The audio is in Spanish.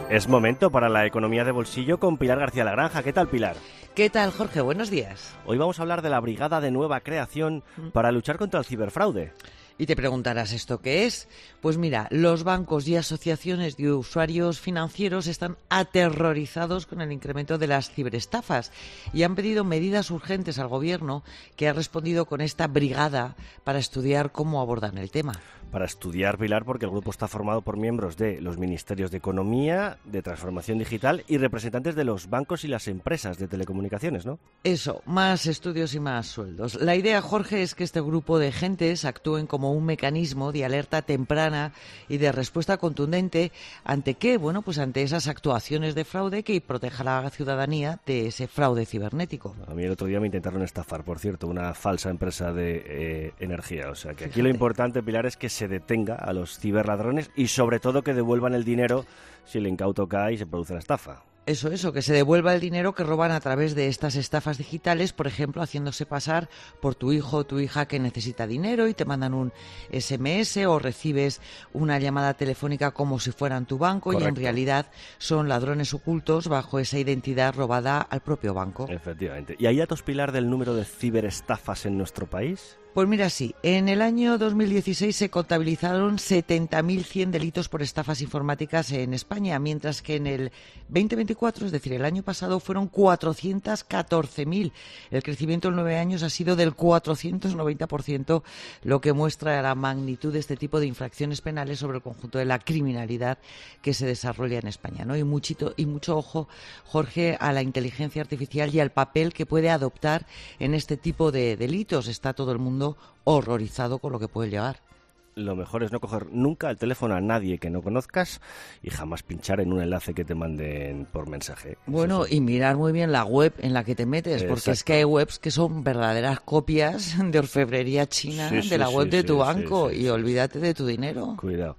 Es momento para la economía de bolsillo con Pilar García Lagranja. ¿Qué tal, Pilar? ¿Qué tal, Jorge? Buenos días. Hoy vamos a hablar de la brigada de nueva creación para luchar contra el ciberfraude. Y te preguntarás, ¿esto qué es? Pues mira, los bancos y asociaciones de usuarios financieros están aterrorizados con el incremento de las ciberestafas y han pedido medidas urgentes al gobierno, que ha respondido con esta brigada para estudiar cómo abordan el tema. Para estudiar, Pilar, porque el grupo está formado por miembros de los ministerios de Economía, de Transformación Digital y representantes de los bancos y las empresas de telecomunicaciones, ¿no? Eso, más estudios y más sueldos. La idea, Jorge, es que este grupo de gentes actúen como un mecanismo de alerta temprana y de respuesta contundente ante qué, bueno, pues ante esas actuaciones de fraude, que proteja a la ciudadanía de ese fraude cibernético. A mí el otro día me intentaron estafar, por cierto, una falsa empresa de energía. O sea que aquí Fíjate. Lo importante, Pilar, es que se detenga a los ciberladrones y sobre todo que devuelvan el dinero si el incauto cae y se produce la estafa. Eso, que se devuelva el dinero que roban a través de estas estafas digitales, por ejemplo, haciéndose pasar por tu hijo o tu hija que necesita dinero y te mandan un SMS o recibes una llamada telefónica como si fueran tu banco. Correcto. Y en realidad son ladrones ocultos bajo esa identidad robada al propio banco. Efectivamente. ¿Y hay datos, Pilar, del número de ciberestafas en nuestro país? Pues mira, sí, en el año 2016 se contabilizaron 70.100 delitos por estafas informáticas en España, mientras que en el 2024, es decir, el año pasado, fueron 414.000. El crecimiento en 9 años ha sido del 490%, lo que muestra la magnitud de este tipo de infracciones penales sobre el conjunto de la criminalidad que se desarrolla en España, ¿no? Y mucho ojo, Jorge, a la inteligencia artificial y al papel que puede adoptar en este tipo de delitos. Está todo el mundo horrorizado con lo que puede llegar. Lo mejor es no coger nunca el teléfono a nadie que no conozcas y jamás pinchar en un enlace que te manden por mensaje. Bueno, y mirar muy bien la web en la que te metes, porque Exacto. es que hay webs que son verdaderas copias de orfebrería china Sí, de la web sí, de tu sí, banco, sí, y sí. olvídate de tu dinero. Cuidado.